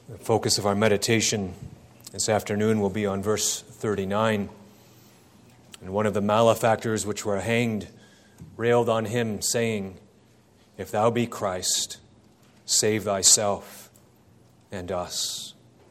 The focus of our meditation this afternoon will be on verse 39. And one of the malefactors which were hanged railed on him, saying, "If thou be Christ, save thyself and us."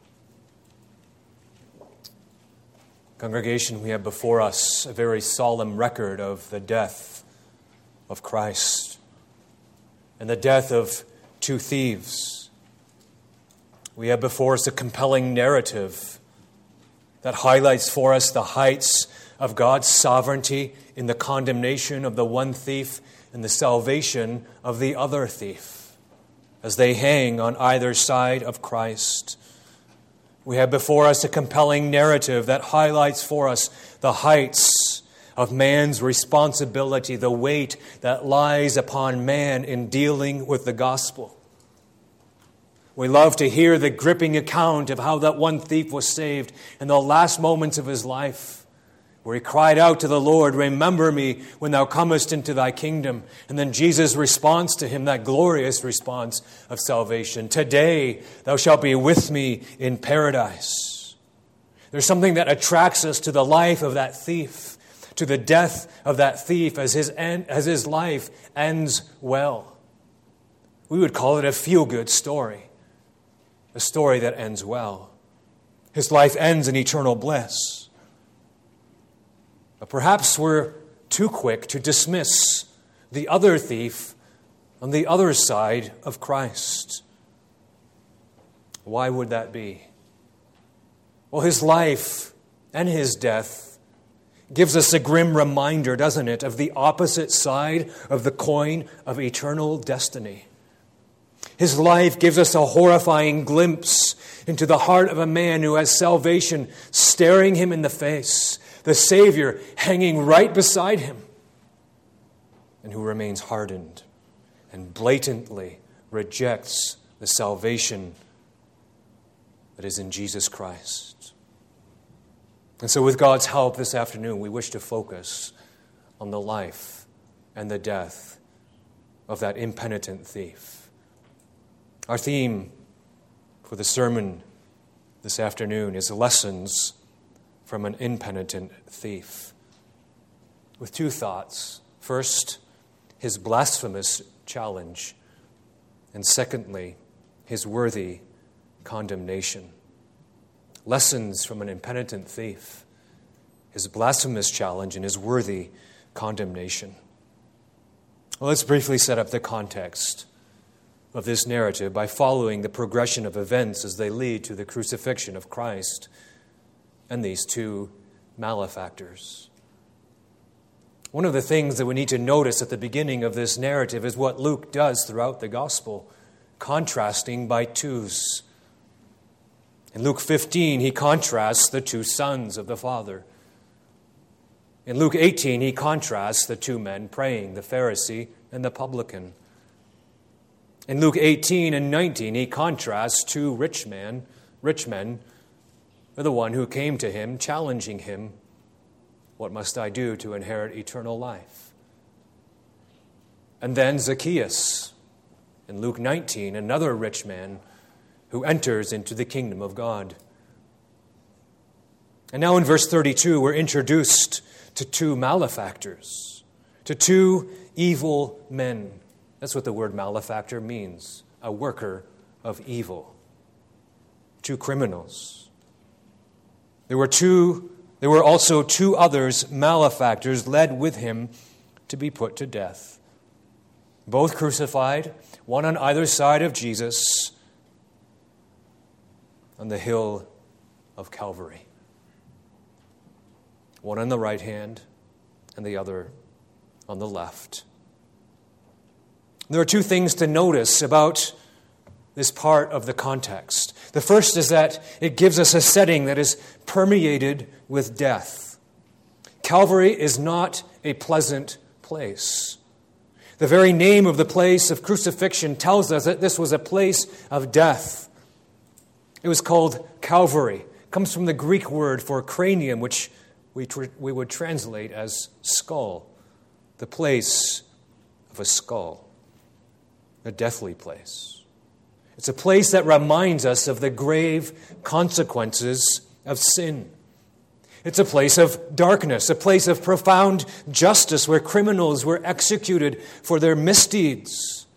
Congregation, we have before us a very solemn record of the death of Christ and the death of two thieves. We have before us a compelling narrative that highlights for us the heights of God's sovereignty in the condemnation of the one thief and the salvation of the other thief as they hang on either side of Christ. We have before us a compelling narrative that highlights for us the heights of man's responsibility, the weight that lies upon man in dealing with the gospel. We love to hear the gripping account of how that one thief was saved in the last moments of his life, where he cried out to the Lord, "Remember me when thou comest into thy kingdom." And then Jesus' response to him, that glorious response of salvation, "Today thou shalt be with me in paradise." There's something that attracts us to the life of that thief, to the death of that thief as his life ends well. We would call it a feel-good story. A story that ends well. His life ends in eternal bliss. But perhaps we're too quick to dismiss the other thief on the other side of Christ. Why would that be? Well, his life and his death gives us a grim reminder, doesn't it, of the opposite side of the coin of eternal destiny. His life gives us a horrifying glimpse into the heart of a man who has salvation staring him in the face, the Savior hanging right beside him, and who remains hardened and blatantly rejects the salvation that is in Jesus Christ. And so with God's help this afternoon, we wish to focus on the life and the death of that impenitent thief. Our theme for the sermon this afternoon is lessons from an impenitent thief, with two thoughts. First, his blasphemous challenge, and secondly, his worthy condemnation. Lessons from an impenitent thief, his blasphemous challenge, and his worthy condemnation. Well, let's briefly set up the context of this narrative by following the progression of events as they lead to the crucifixion of Christ and these two malefactors. One of the things that we need to notice at the beginning of this narrative is what Luke does throughout the gospel, contrasting by twos. In Luke 15, he contrasts the two sons of the Father. In Luke 18, he contrasts the two men praying, the Pharisee and the publican. In Luke 18 and 19, he contrasts two rich men with the one who came to him, challenging him, "What must I do to inherit eternal life?" And then Zacchaeus, in Luke 19, another rich man who enters into the kingdom of God. And now in verse 32, we're introduced to two malefactors, to two evil men. That's what the word malefactor means, a worker of evil. Two criminals. There were also two others, malefactors, led with him to be put to death. Both crucified, one on either side of Jesus, on the hill of Calvary. One on the right hand and the other on the left. There are two things to notice about this part of the context. The first is that it gives us a setting that is permeated with death. Calvary is not a pleasant place. The very name of the place of crucifixion tells us that this was a place of death. It was called Calvary. It comes from the Greek word for cranium, which we would translate as skull. The place of a skull. A deathly place. It's a place that reminds us of the grave consequences of sin. It's a place of darkness, a place of profound justice where criminals were executed for their misdeeds.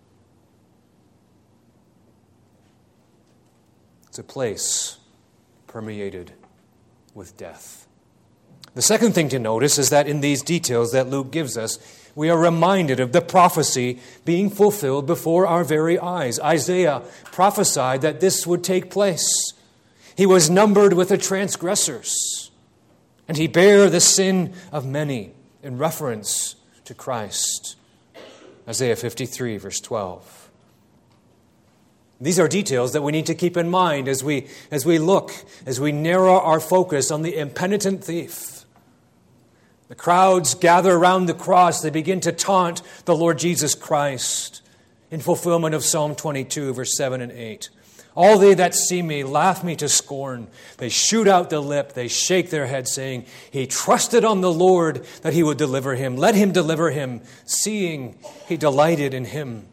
It's a place permeated with death. The second thing to notice is that in these details that Luke gives us, we are reminded of the prophecy being fulfilled before our very eyes. Isaiah prophesied that this would take place. He was numbered with the transgressors, and he bare the sin of many, in reference to Christ. Isaiah 53, verse 12. These are details that we need to keep in mind as we narrow our focus on the impenitent thief. The crowds gather around the cross. They begin to taunt the Lord Jesus Christ in fulfillment of Psalm 22, verse 7 and 8. All they that see me laugh me to scorn. They shoot out the lip. They shake their head, saying, He trusted on the Lord that He would deliver him. Let Him deliver him, seeing He delighted in him.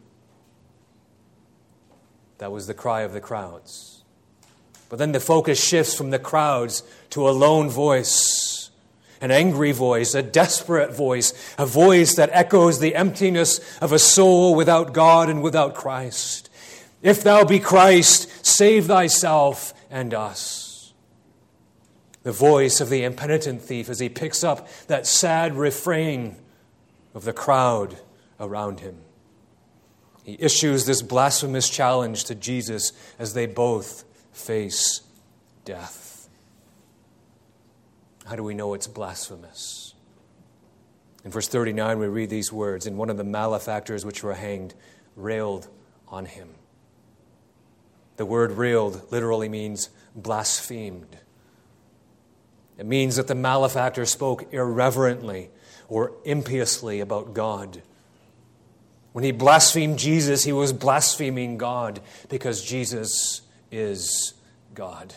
That was the cry of the crowds. But then the focus shifts from the crowds to a lone voice. An angry voice, a desperate voice, a voice that echoes the emptiness of a soul without God and without Christ. If thou be Christ, save thyself and us. The voice of the impenitent thief as he picks up that sad refrain of the crowd around him. He issues this blasphemous challenge to Jesus as they both face death. How do we know it's blasphemous? In verse 39, we read these words, And one of the malefactors which were hanged railed on him. The word railed literally means blasphemed. It means that the malefactor spoke irreverently or impiously about God. When he blasphemed Jesus, he was blaspheming God because Jesus is God.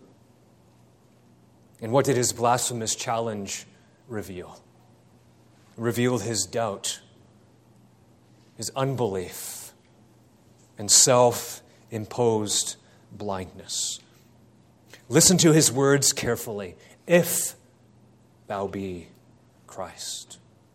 And what did his blasphemous challenge reveal? It revealed his doubt, his unbelief, and self-imposed blindness. Listen to his words carefully. If thou be Christ.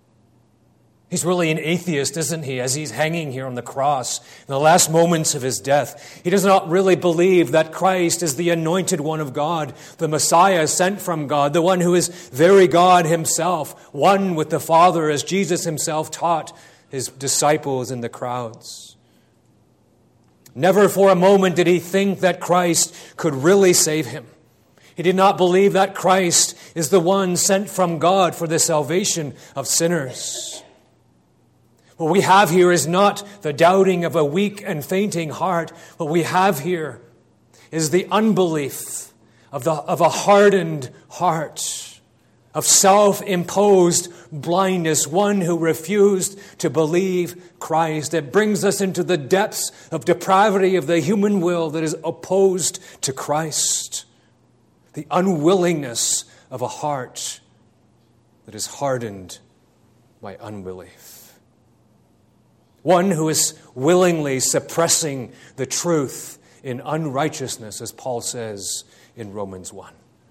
He's really an atheist, isn't he, as he's hanging here on the cross in the last moments of his death. He does not really believe that Christ is the anointed one of God, the Messiah sent from God, the one who is very God himself, one with the Father, as Jesus himself taught his disciples in the crowds. Never for a moment did he think that Christ could really save him. He did not believe that Christ is the one sent from God for the salvation of sinners. What we have here is not the doubting of a weak and fainting heart. What we have here is the unbelief of a hardened heart, of self-imposed blindness, one who refused to believe Christ. It brings us into the depths of depravity of the human will that is opposed to Christ. The unwillingness of a heart that is hardened by unbelief. One who is willingly suppressing the truth in unrighteousness, as Paul says in Romans 1.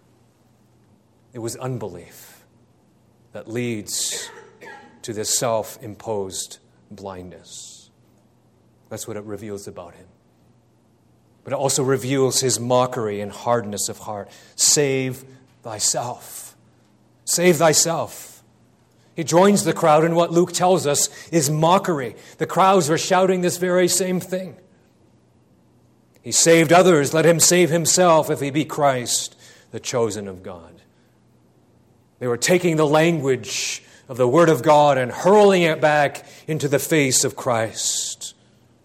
It was unbelief that leads to this self-imposed blindness. That's what it reveals about him. But it also reveals his mockery and hardness of heart. Save thyself. Save thyself. He joins the crowd in what Luke tells us is mockery. The crowds were shouting this very same thing. He saved others, let him save himself if he be Christ, the chosen of God. They were taking the language of the Word of God and hurling it back into the face of Christ.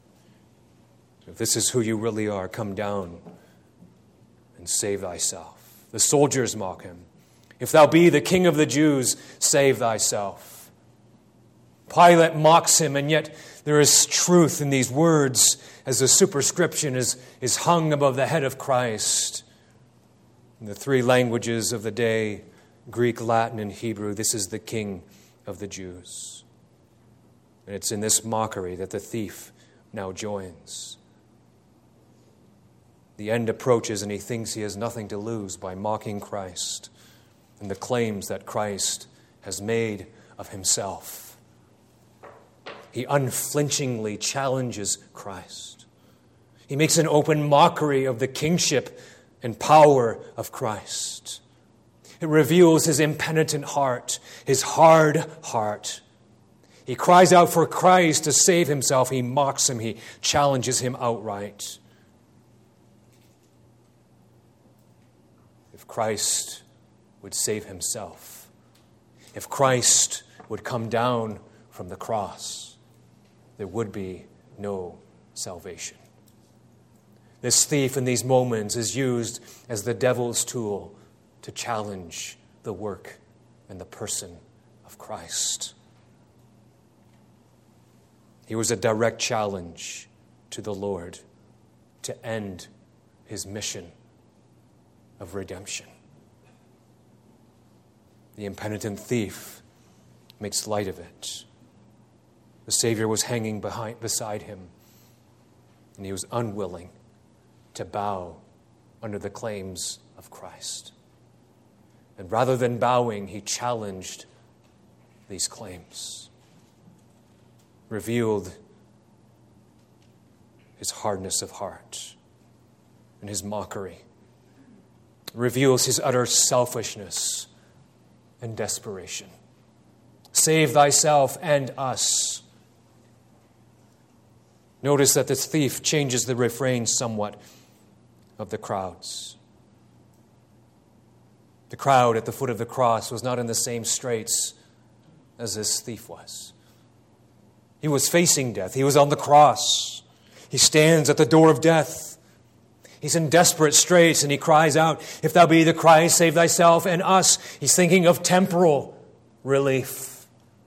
If this is who you really are, come down and save thyself. The soldiers mock him. If thou be the King of the Jews, save thyself. Pilate mocks him, and yet there is truth in these words as the superscription is hung above the head of Christ. In the three languages of the day, Greek, Latin, and Hebrew, this is the King of the Jews. And it's in this mockery that the thief now joins. The end approaches and he thinks he has nothing to lose by mocking Christ and the claims that Christ has made of himself. He unflinchingly challenges Christ. He makes an open mockery of the kingship and power of Christ. It reveals his impenitent heart, his hard heart. He cries out for Christ to save himself. He mocks him. He challenges him outright. If Christ would save himself, if Christ would come down from the cross, there would be no salvation. This thief in these moments is used as the devil's tool to challenge the work and the person of Christ. He was a direct challenge to the Lord to end his mission of redemption. The impenitent thief makes light of it. The Savior was hanging beside him, and he was unwilling to bow under the claims of Christ. And rather than bowing, he challenged these claims, revealed his hardness of heart and his mockery, reveals his utter selfishness and desperation. Save thyself and us. Notice that this thief changes the refrain somewhat of the crowds. The crowd at the foot of the cross was not in the same straits as this thief was. He was facing death. He was on the cross. He stands at the door of death. He's in desperate straits, and he cries out, "If thou be the Christ, save thyself and us." He's thinking of temporal relief.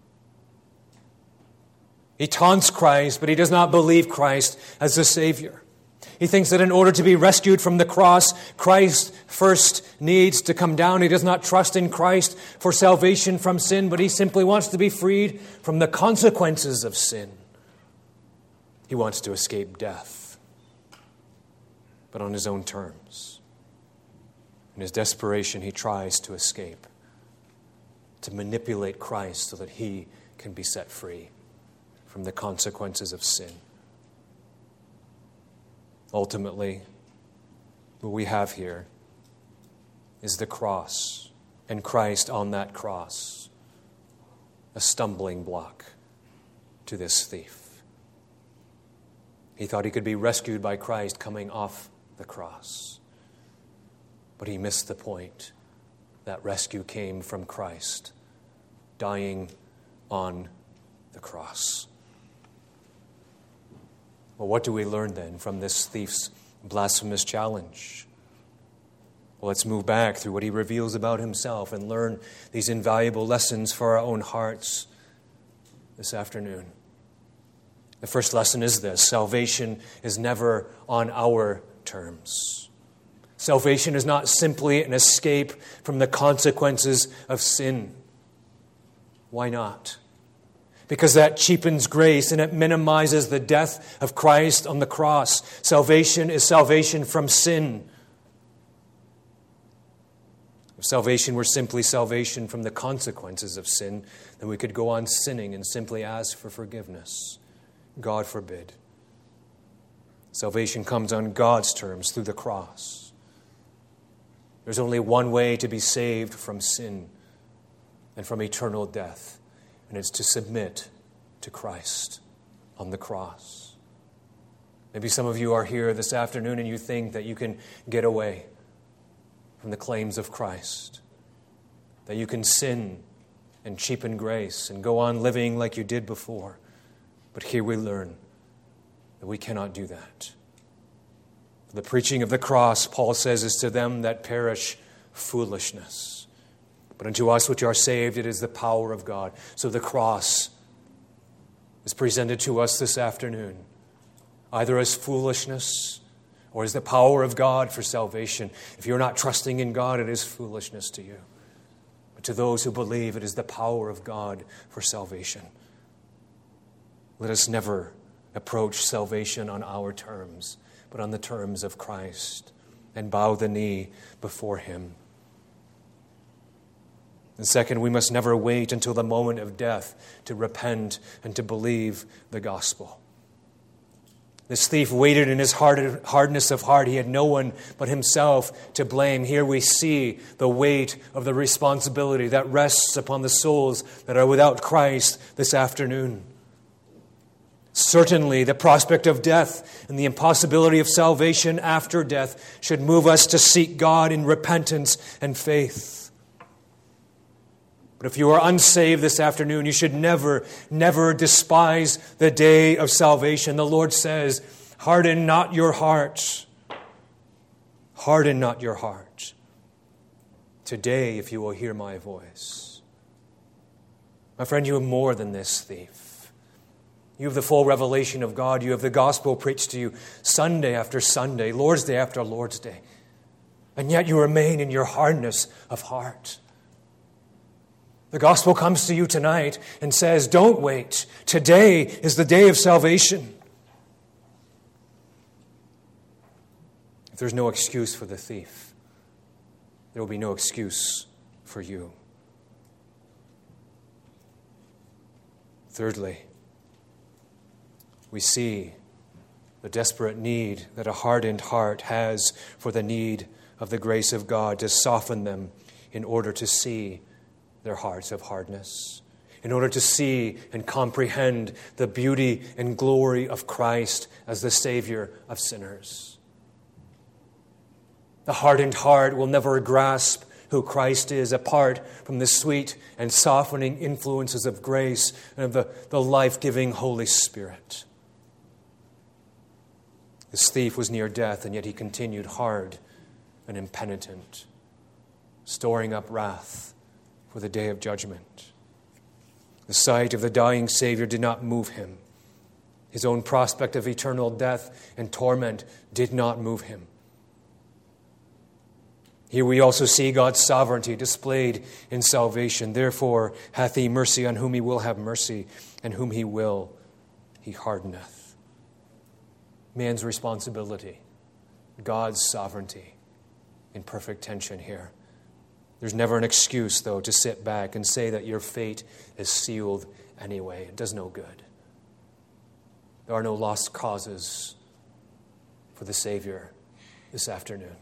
He taunts Christ, but he does not believe Christ as the Savior. He thinks that in order to be rescued from the cross, Christ first needs to come down. He does not trust in Christ for salvation from sin, but he simply wants to be freed from the consequences of sin. He wants to escape death, but on his own terms. In his desperation, he tries to escape, to manipulate Christ so that he can be set free from the consequences of sin. Ultimately, what we have here is the cross, and Christ on that cross, a stumbling block to this thief. He thought he could be rescued by Christ coming off the cross, but he missed the point. That rescue came from Christ dying on the cross. Well, what do we learn then from this thief's blasphemous challenge? Well, let's move back through what he reveals about himself and learn these invaluable lessons for our own hearts this afternoon. The first lesson is this: salvation is never on our terms. Salvation is not simply an escape from the consequences of sin. Why not? Because that cheapens grace and it minimizes the death of Christ on the cross. Salvation is salvation from sin. If salvation were simply salvation from the consequences of sin, then we could go on sinning and simply ask for forgiveness. God forbid. Salvation comes on God's terms through the cross. There's only one way to be saved from sin and from eternal death, and it's to submit to Christ on the cross. Maybe some of you are here this afternoon and you think that you can get away from the claims of Christ, that you can sin and cheapen grace and go on living like you did before. But here we learn that we cannot do that. The preaching of the cross, Paul says, is to them that perish foolishness. But unto us which are saved, it is the power of God. So the cross is presented to us this afternoon, either as foolishness or as the power of God for salvation. If you're not trusting in God, it is foolishness to you. But to those who believe, it is the power of God for salvation. Let us never approach salvation on our terms, but on the terms of Christ, and bow the knee before him. And second, we must never wait until the moment of death to repent and to believe the gospel. This thief waited in his hardness of heart. He had no one but himself to blame. Here we see the weight of the responsibility that rests upon the souls that are without Christ this afternoon. Certainly, the prospect of death and the impossibility of salvation after death should move us to seek God in repentance and faith. But if you are unsaved this afternoon, you should never, never despise the day of salvation. The Lord says, harden not your heart. Harden not your heart. Today, if you will hear my voice. My friend, you are more than this thief. You have the full revelation of God. You have the gospel preached to you Sunday after Sunday, Lord's Day after Lord's Day. And yet you remain in your hardness of heart. The gospel comes to you tonight and says, don't wait. Today is the day of salvation. If there's no excuse for the thief, there will be no excuse for you. Thirdly, we see the desperate need that a hardened heart has for the need of the grace of God to soften them in order to see their hearts of hardness, in order to see and comprehend the beauty and glory of Christ as the Savior of sinners. The hardened heart will never grasp who Christ is apart from the sweet and softening influences of grace and of the life-giving Holy Spirit. This thief was near death, and yet he continued hard and impenitent, storing up wrath for the day of judgment. The sight of the dying Savior did not move him. His own prospect of eternal death and torment did not move him. Here we also see God's sovereignty displayed in salvation. Therefore hath he mercy on whom he will have mercy, and whom he will, he hardeneth. Man's responsibility, God's sovereignty in perfect tension here. There's never an excuse, though, to sit back and say that your fate is sealed anyway. It does no good. There are no lost causes for the Savior this afternoon.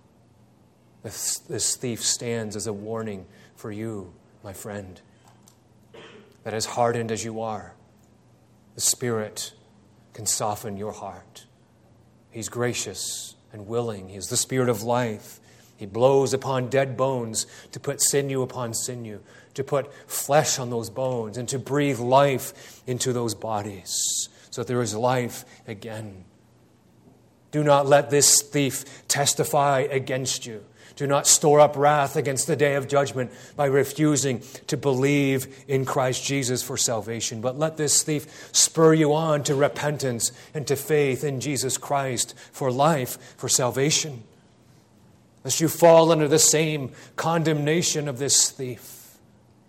This thief stands as a warning for you, my friend, that as hardened as you are, the Spirit can soften your heart. He's gracious and willing. He is the Spirit of life. He blows upon dead bones to put sinew upon sinew, to put flesh on those bones, and to breathe life into those bodies so that there is life again. Do not let this thief testify against you. Do not store up wrath against the day of judgment by refusing to believe in Christ Jesus for salvation. But let this thief spur you on to repentance and to faith in Jesus Christ for life, for salvation. Lest you fall under the same condemnation of this thief.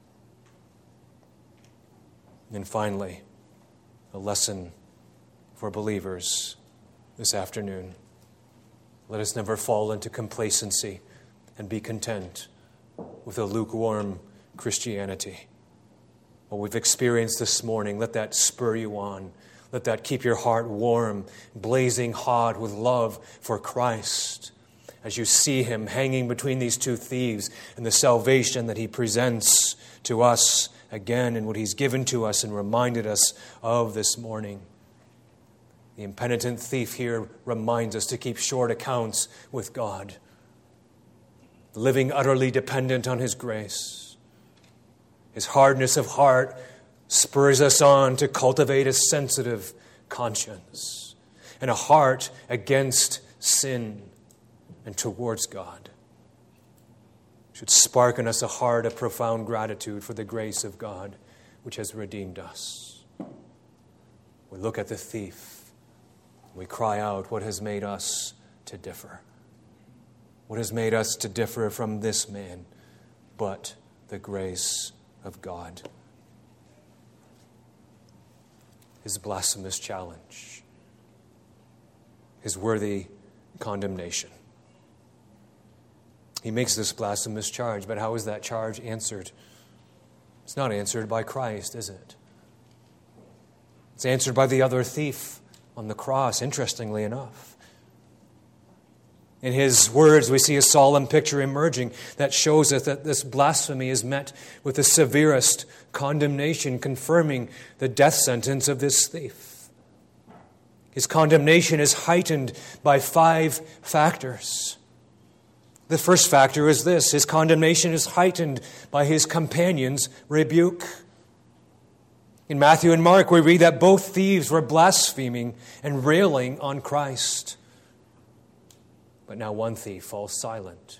And finally, a lesson for believers this afternoon. Let us never fall into complacency and be content with a lukewarm Christianity. What we've experienced this morning, let that spur you on. Let that keep your heart warm, blazing hot with love for Christ as you see him hanging between these two thieves and the salvation that he presents to us again and what he's given to us and reminded us of this morning. The impenitent thief here reminds us to keep short accounts with God, living utterly dependent on his grace. His hardness of heart spurs us on to cultivate a sensitive conscience and a heart against sin and towards God. It should spark in us a heart of profound gratitude for the grace of God which has redeemed us. We look at the thief. We cry out, what has made us to differ? What has made us to differ from this man but the grace of God? His blasphemous challenge. his worthy condemnation. He makes this blasphemous charge, but how is that charge answered? It's not answered by Christ, is it? It's answered by the other thief on the cross, interestingly enough. In his words, we see a solemn picture emerging that shows us that this blasphemy is met with the severest condemnation, confirming the death sentence of this thief. His condemnation is heightened by 5 factors. The first factor is this: his condemnation is heightened by his companion's rebuke. In Matthew and Mark, we read that both thieves were blaspheming and railing on Christ. But now one thief falls silent.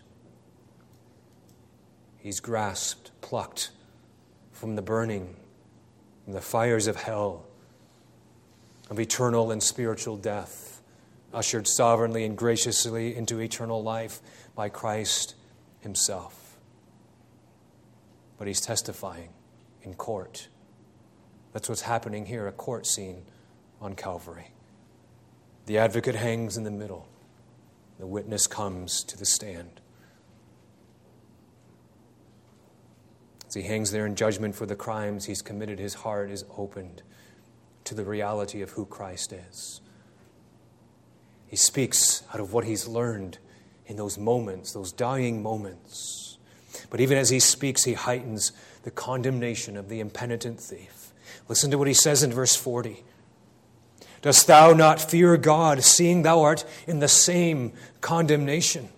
He's grasped, plucked from the burning, from the fires of hell, of eternal and spiritual death, ushered sovereignly and graciously into eternal life by Christ himself. But he's testifying in court. That's what's happening here, a court scene on Calvary. The advocate hangs in the middle. The witness comes to the stand. As he hangs there in judgment for the crimes he's committed, his heart is opened to the reality of who Christ is. He speaks out of what he's learned in those moments, those dying moments. But even as he speaks, he heightens the condemnation of the impenitent thief. Listen to what he says in verse 40. Dost thou not fear God, seeing thou art in the same condemnation?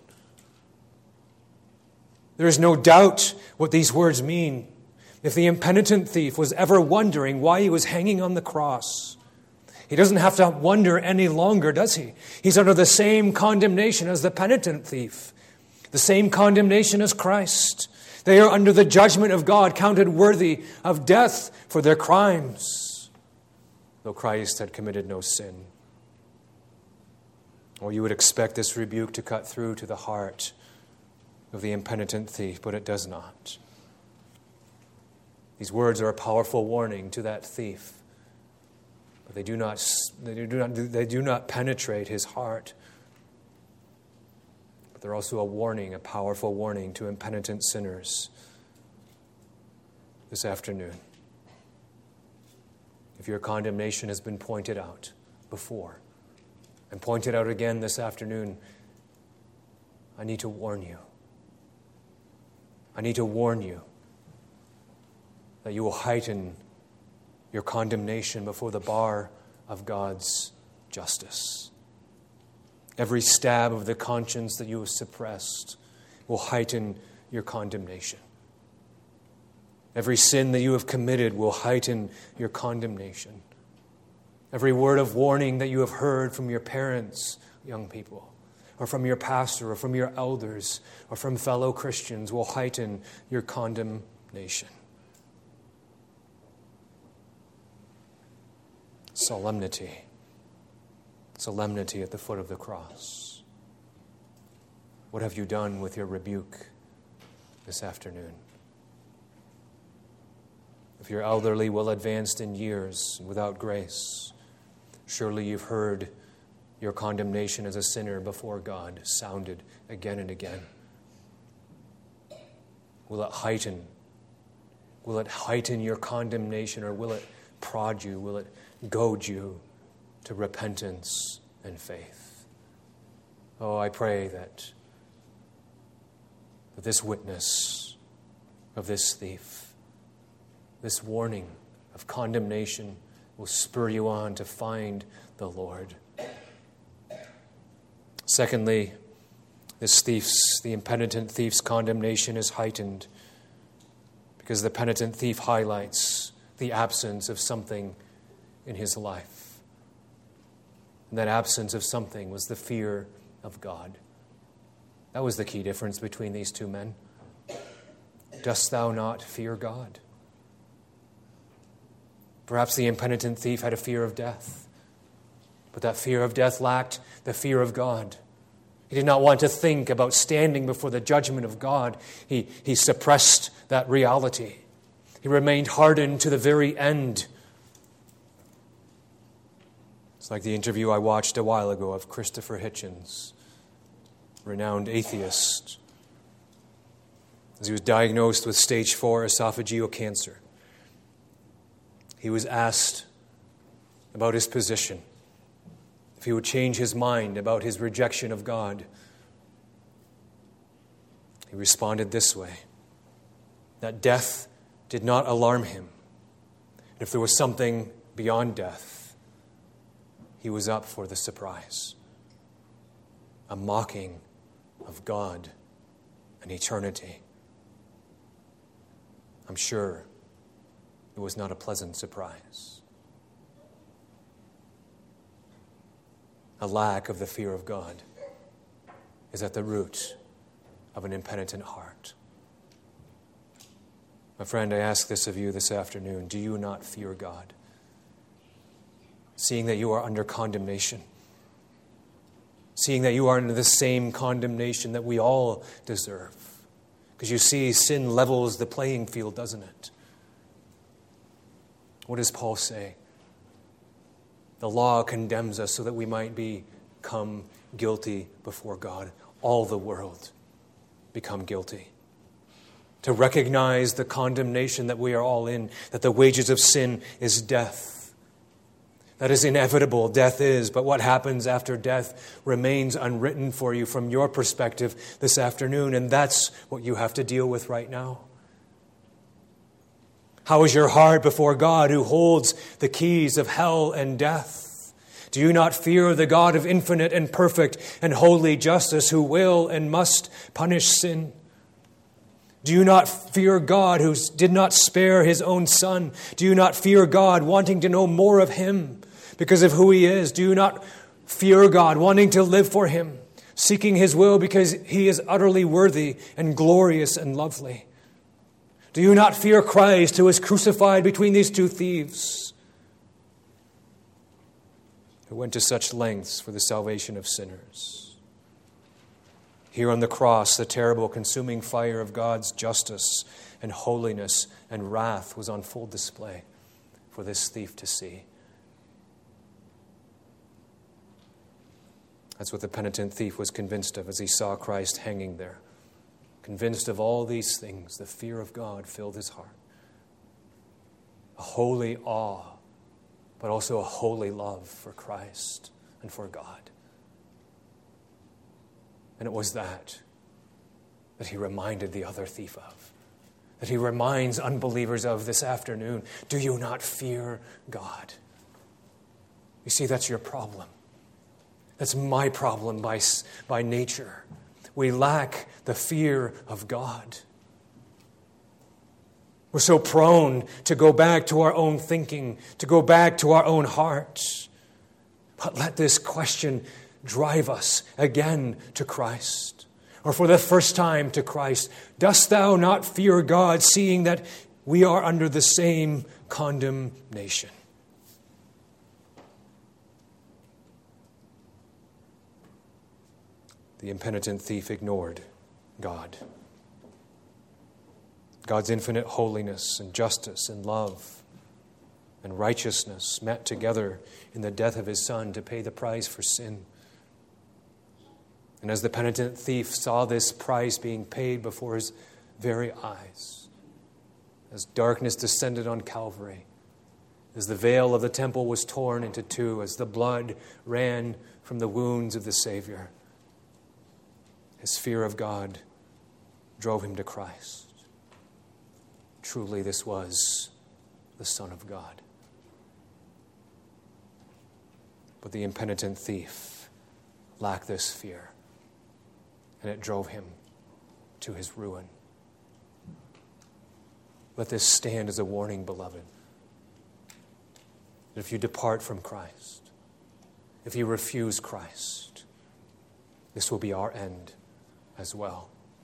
There is no doubt what these words mean. If the impenitent thief was ever wondering why he was hanging on the cross, he doesn't have to wonder any longer, does he? He's under the same condemnation as the penitent thief, the same condemnation as Christ. They are under the judgment of God, counted worthy of death for their crimes, though Christ had committed no sin. Or you would expect this rebuke to cut through to the heart of the impenitent thief, but it does not. These words are a powerful warning to that thief, but they do not penetrate his heart. But they're also a warning, a powerful warning to impenitent sinners this afternoon. If your condemnation has been pointed out before and pointed out again this afternoon, I need to warn you. I need to warn you that you will heighten your condemnation before the bar of God's justice. Every stab of the conscience that you have suppressed will heighten your condemnation. Every sin that you have committed will heighten your condemnation. Every word of warning that you have heard from your parents, young people, or from your pastor, or from your elders, or from fellow Christians will heighten your condemnation. Solemnity. Solemnity at the foot of the cross. What have you done with your rebuke this afternoon? If you're elderly, well advanced in years, and without grace, surely you've heard your condemnation as a sinner before God sounded again and again. Will it heighten? Will it heighten your condemnation, or will it prod you? Will it goad you to repentance and faith? Oh, I pray that this witness of this thief, this warning of condemnation, will spur you on to find the Lord. Secondly, the impenitent thief's condemnation is heightened because the penitent thief highlights the absence of something in his life. And that absence of something was the fear of God. That was the key difference between these two men. Dost thou not fear God? Perhaps the impenitent thief had a fear of death, but that fear of death lacked the fear of God. He did not want to think about standing before the judgment of God. He suppressed that reality. He remained hardened to the very end. It's It's like the interview I watched a while ago of Christopher Hitchens, renowned atheist, as he was diagnosed with stage 4 esophageal cancer. He was asked about his position, if he would change his mind about his rejection of God. He responded this way, that death did not alarm him. And if there was something beyond death, he was up for the surprise. A mocking of God and eternity. I'm sure it was not a pleasant surprise. A lack of the fear of God is at the root of an impenitent heart. My friend, I ask this of you this afternoon. Do you not fear God? Seeing that you are under condemnation. Seeing that you are under the same condemnation that we all deserve. Because you see, sin levels the playing field, doesn't it? What does Paul say? The law condemns us so that we might become guilty before God. All the world become guilty. To recognize the condemnation that we are all in, that the wages of sin is death. That is inevitable, death is, but what happens after death remains unwritten for you from your perspective this afternoon, and that's what you have to deal with right now. How is your heart before God who holds the keys of hell and death? Do you not fear the God of infinite and perfect and holy justice who will and must punish sin? Do you not fear God who did not spare his own Son? Do you not fear God wanting to know more of him because of who he is? Do you not fear God wanting to live for him, seeking his will because he is utterly worthy and glorious and lovely? Do you not fear Christ who was crucified between these two thieves, who went to such lengths for the salvation of sinners? Here on the cross, the terrible consuming fire of God's justice and holiness and wrath was on full display for this thief to see. That's what the penitent thief was convinced of as he saw Christ hanging there. Convinced of all these things, the fear of God filled his heart. A holy awe, but also a holy love for Christ and for God. And it was that he reminded the other thief of, that he reminds unbelievers of this afternoon. Do you not fear God? You see, that's your problem. That's my problem by nature. We lack the fear of God. We're so prone to go back to our own thinking, to go back to our own hearts. But let this question drive us again to Christ, or for the first time to Christ. Dost thou not fear God, seeing that we are under the same condemnation? The impenitent thief ignored God. God's infinite holiness and justice and love and righteousness met together in the death of his Son to pay the price for sin. And as the penitent thief saw this price being paid before his very eyes, as darkness descended on Calvary, as the veil of the temple was torn into two, as the blood ran from the wounds of the Savior, his fear of God drove him to Christ. Truly, this was the Son of God. But the impenitent thief lacked this fear, and it drove him to his ruin. Let this stand as a warning, beloved, that if you depart from Christ, if you refuse Christ, this will be our end as well.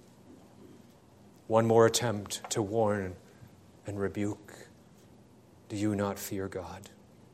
One more attempt to warn and rebuke. Do you not fear God?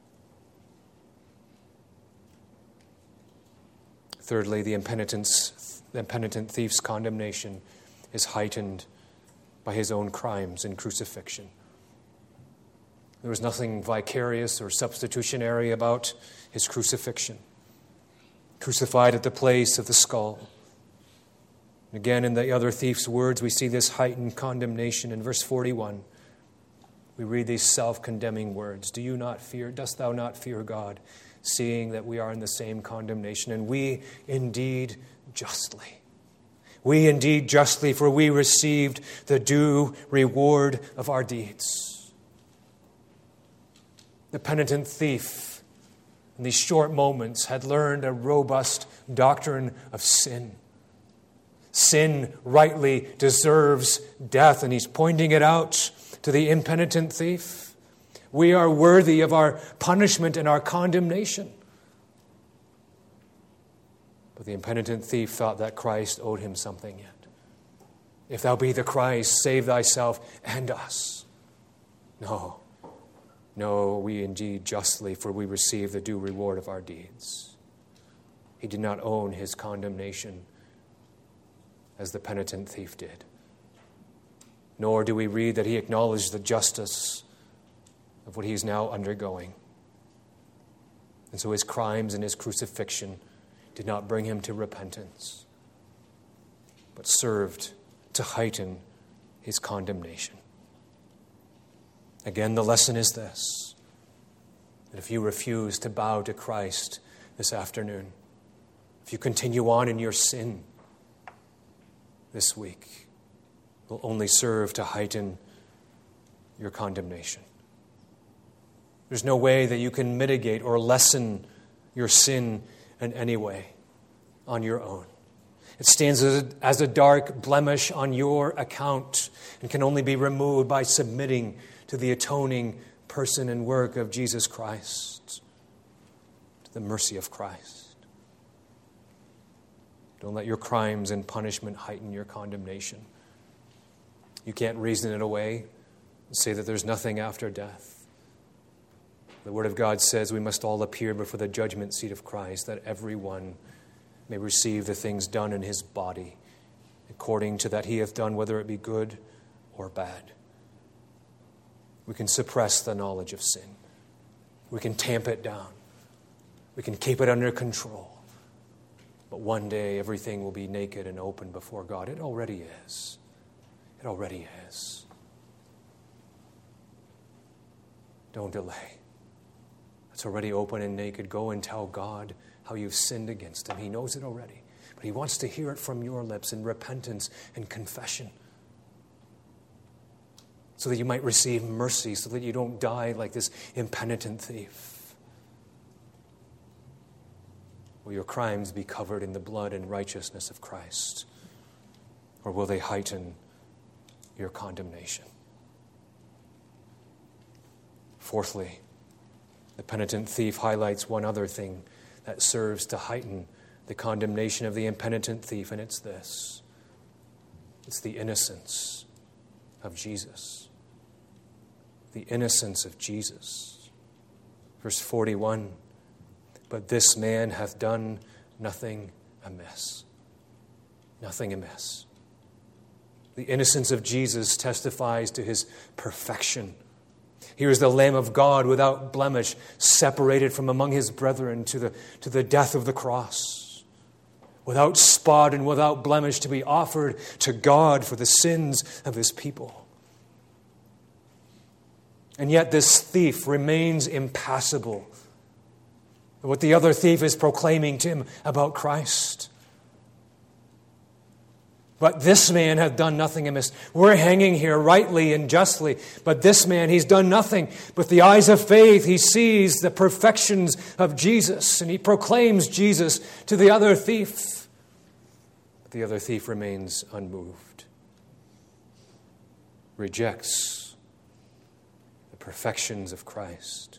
Thirdly, the impenitent thief's condemnation is heightened by his own crimes in crucifixion. There was nothing vicarious or substitutionary about his crucifixion. Crucified at the place of the skull. Again, in the other thief's words, we see this heightened condemnation. In verse 41, we read these self-condemning words. Dost thou not fear God, seeing that we are in the same condemnation? And we indeed justly. We indeed justly, for we received the due reward of our deeds. The penitent thief, in these short moments, had learned a robust doctrine of sin. Sin rightly deserves death, and he's pointing it out to the impenitent thief. We are worthy of our punishment and our condemnation. But the impenitent thief thought that Christ owed him something yet. If thou be the Christ, save thyself and us. No, we indeed justly, for we receive the due reward of our deeds. He did not own his condemnation as the penitent thief did. Nor do we read that he acknowledged the justice of what he is now undergoing. And so his crimes and his crucifixion did not bring him to repentance, but served to heighten his condemnation. Again, the lesson is this, that if you refuse to bow to Christ this afternoon, if you continue on in your sin this week, it will only serve to heighten your condemnation. There's no way that you can mitigate or lessen your sin in any way on your own. It stands as a dark blemish on your account and can only be removed by submitting to the atoning person and work of Jesus Christ, to the mercy of Christ. Don't let your crimes and punishment heighten your condemnation. You can't reason it away and say that there's nothing after death. The Word of God says we must all appear before the judgment seat of Christ, that everyone may receive the things done in his body, according to that he hath done, whether it be good or bad. We can suppress the knowledge of sin. We can tamp it down. We can keep it under control. But one day everything will be naked and open before God. It already is. It already is. Don't delay. It's already open and naked. Go and tell God how you've sinned against him. He knows it already. But he wants to hear it from your lips in repentance and confession, so that you might receive mercy, so that you don't die like this impenitent thief. Will your crimes be covered in the blood and righteousness of Christ? Or will they heighten your condemnation? Fourthly, the penitent thief highlights one other thing that serves to heighten the condemnation of the impenitent thief, and it's this. It's the innocence of Jesus. The innocence of Jesus. Verse 41, but this man hath done nothing amiss. Nothing amiss. The innocence of Jesus testifies to his perfection. Here is the Lamb of God without blemish, separated from among his brethren to the death of the cross, without spot and without blemish, to be offered to God for the sins of his people. And yet this thief remains impassible. What the other thief is proclaiming to him about Christ. But this man hath done nothing amiss. We're hanging here rightly and justly. But this man, he's done nothing. With the eyes of faith, he sees the perfections of Jesus. And he proclaims Jesus to the other thief. But the other thief remains unmoved. Rejects the perfections of Christ.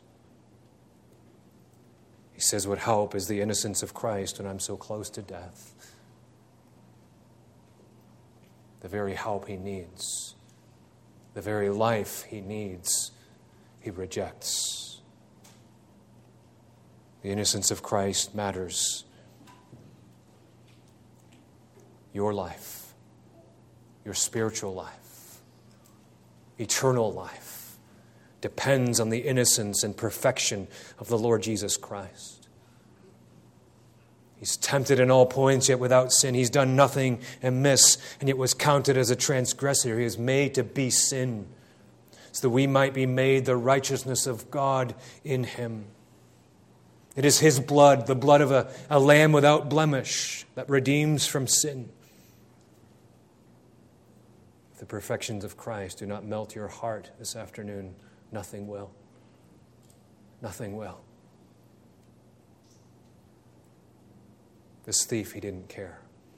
He says, what help is the innocence of Christ when I'm so close to death? The very help he needs, the very life he needs, he rejects. The innocence of Christ matters. Your life, your spiritual life, eternal life, depends on the innocence and perfection of the Lord Jesus Christ. He's tempted in all points, yet without sin. He's done nothing amiss, and yet was counted as a transgressor. He is made to be sin, so that we might be made the righteousness of God in him. It is his blood, the blood of a lamb without blemish, that redeems from sin. If the perfections of Christ do not melt your heart this afternoon, nothing will. Nothing will. This thief, he didn't care.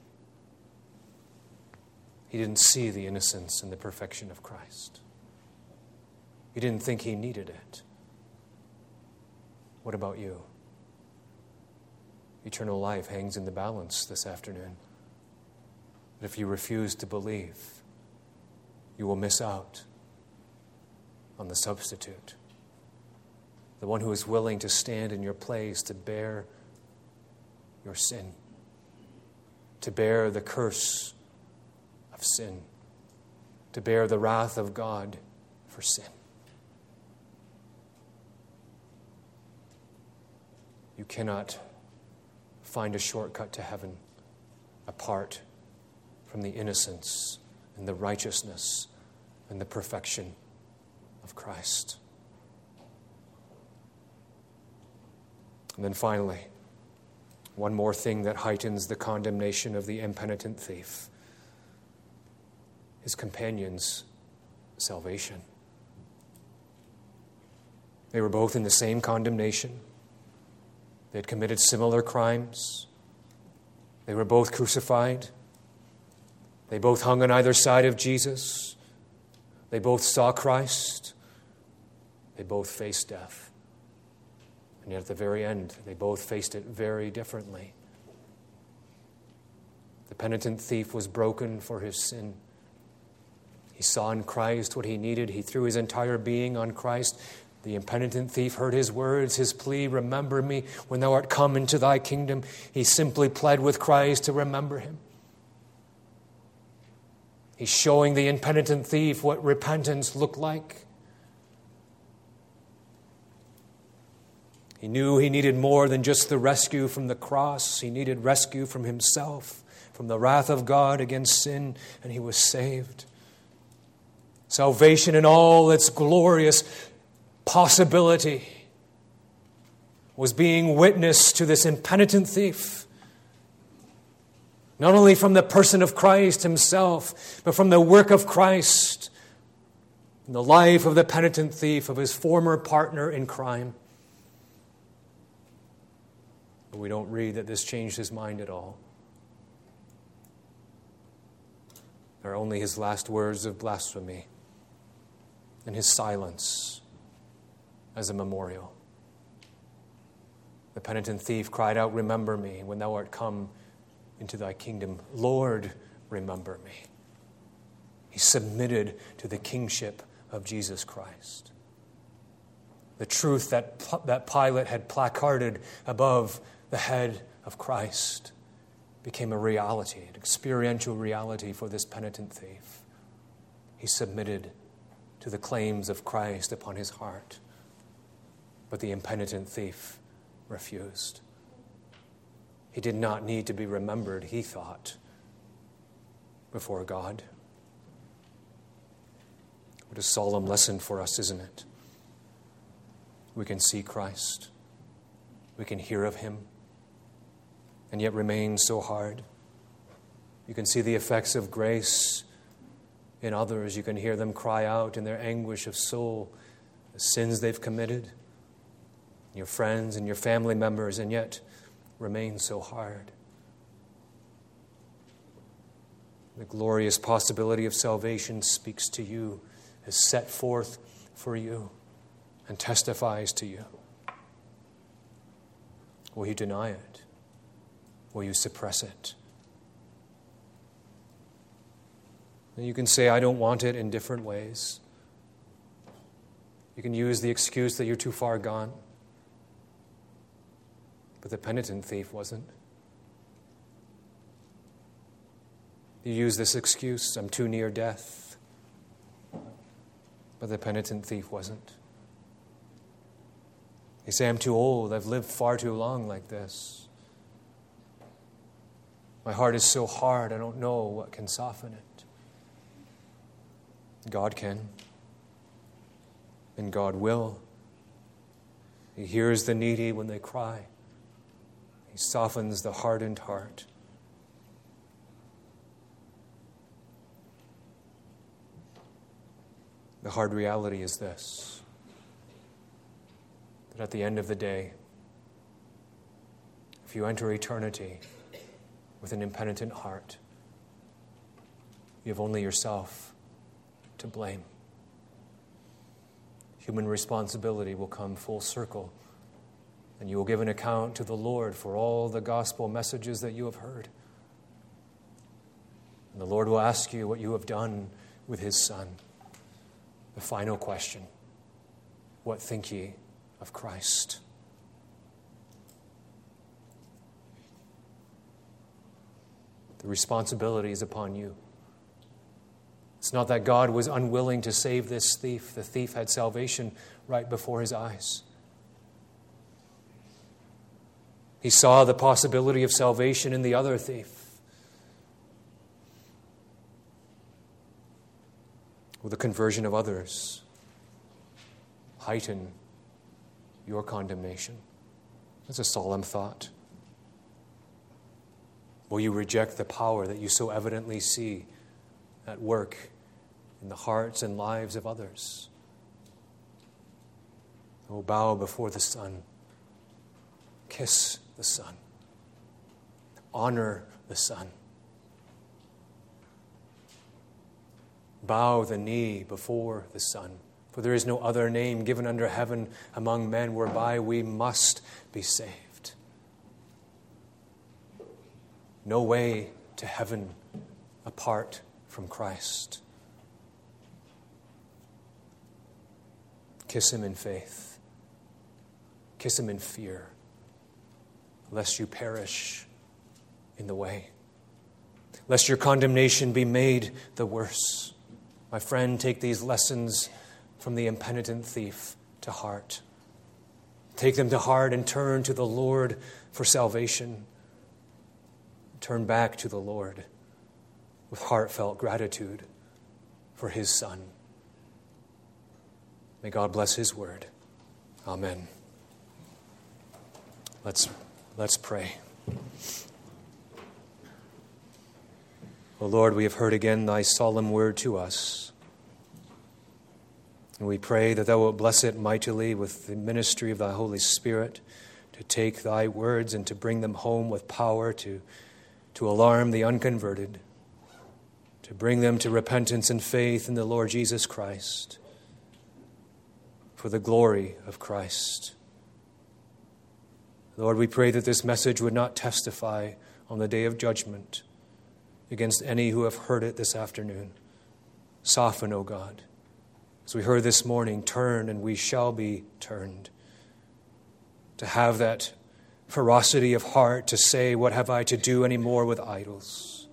He didn't see the innocence and the perfection of Christ. He didn't think he needed it. What about you? Eternal life hangs in the balance this afternoon. But if you refuse to believe, you will miss out on the substitute, the one who is willing to stand in your place to bear your sin, to bear the curse of sin, to bear the wrath of God for sin. You cannot find a shortcut to heaven apart from the innocence and the righteousness and the perfection of Christ. And then finally, one more thing that heightens the condemnation of the impenitent thief: his companion's salvation. They were both in the same condemnation. They had committed similar crimes. They were both crucified. They both hung on either side of Jesus. They both saw Christ. They both faced death. And yet at the very end, they both faced it very differently. The penitent thief was broken for his sin. He saw in Christ what he needed. He threw his entire being on Christ. The impenitent thief heard his words, his plea, "Remember me when thou art come into thy kingdom." He simply pled with Christ to remember him. He's showing the impenitent thief what repentance looked like. He knew he needed more than just the rescue from the cross. He needed rescue from himself, from the wrath of God against sin, and he was saved. Salvation in all its glorious possibility was being witnessed to this impenitent thief. Not only from the person of Christ himself, but from the work of Christ in the life of the penitent thief, of his former partner in crime. But we don't read that this changed his mind at all. There are only his last words of blasphemy and his silence as a memorial. The penitent thief cried out, "Remember me when thou art come into thy kingdom." Lord, remember me. He submitted to the kingship of Jesus Christ. The truth that Pilate had placarded above the head of Christ became a reality, an experiential reality for this penitent thief. He submitted to the claims of Christ upon his heart. But the impenitent thief refused. He did not need to be remembered, he thought, before God. What a solemn lesson for us, isn't it? We can see Christ. We can hear of him, and yet remain so hard. You can see the effects of grace in others. You can hear them cry out in their anguish of soul, the sins they've committed, your friends and your family members, and yet remain so hard. The glorious possibility of salvation speaks to you, is set forth for you, and testifies to you. Will you deny it? Will you suppress it? And you can say, "I don't want it," in different ways. You can use the excuse that you're too far gone. But the penitent thief wasn't. You use this excuse, "I'm too near death." But the penitent thief wasn't. They say, I'm too old. I've lived far too long like this. My heart is so hard, I don't know what can soften it. God can. And God will. He hears the needy when they cry. He softens the hardened heart. The hard reality is this, that at the end of the day, if you enter eternity with an impenitent heart, you have only yourself to blame. Human responsibility will come full circle, and you will give an account to the Lord for all the gospel messages that you have heard. And the Lord will ask you what you have done with His Son. The final question, what think ye of Christ? The responsibility is upon you. It's not that God was unwilling to save this thief. The thief had salvation right before his eyes. He saw the possibility of salvation in the other thief. Will the conversion of others heighten your condemnation? That's a solemn thought. Will you reject the power that you so evidently see at work in the hearts and lives of others? Oh, bow before the Son. Kiss the Son. Honor the Son. Bow the knee before the Son. For there is no other name given under heaven among men whereby we must be saved. No way to heaven apart from Christ. Kiss Him in faith. Kiss Him in fear, lest you perish in the way, lest your condemnation be made the worse. My friend, take these lessons from the impenitent thief to heart. Take them to heart and turn to the Lord for salvation. Turn back to the Lord with heartfelt gratitude for His Son. May God bless His word. Amen. Let's pray. O Lord, we have heard again Thy solemn word to us. And we pray that Thou wilt bless it mightily with the ministry of Thy Holy Spirit to take Thy words and to bring them home with power to alarm the unconverted, to bring them to repentance and faith in the Lord Jesus Christ, for the glory of Christ. Lord, we pray that this message would not testify on the day of judgment against any who have heard it this afternoon. Soften, O God. As we heard this morning, turn and we shall be turned. To have that ferocity of heart to say, what have I to do anymore with idols?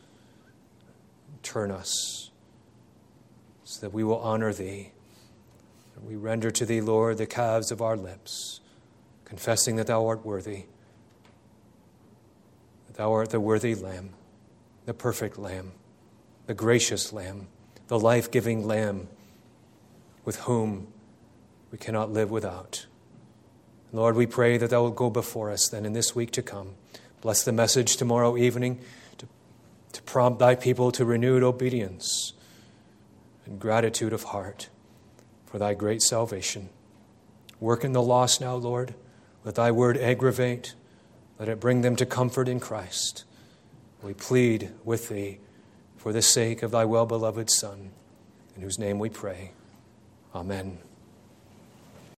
Turn us so that we will honor Thee. And we render to Thee, Lord, the calves of our lips, confessing that Thou art worthy, that Thou art the worthy Lamb, the perfect Lamb, the gracious Lamb, the life-giving Lamb, with whom we cannot live without. Lord, we pray that Thou wilt go before us then in this week to come. Bless the message tomorrow evening to prompt Thy people to renewed obedience and gratitude of heart for Thy great salvation. Work in the lost now, Lord. Let Thy word aggravate. Let it bring them to comfort in Christ. We plead with Thee for the sake of Thy well-beloved Son, in whose name we pray. Amen.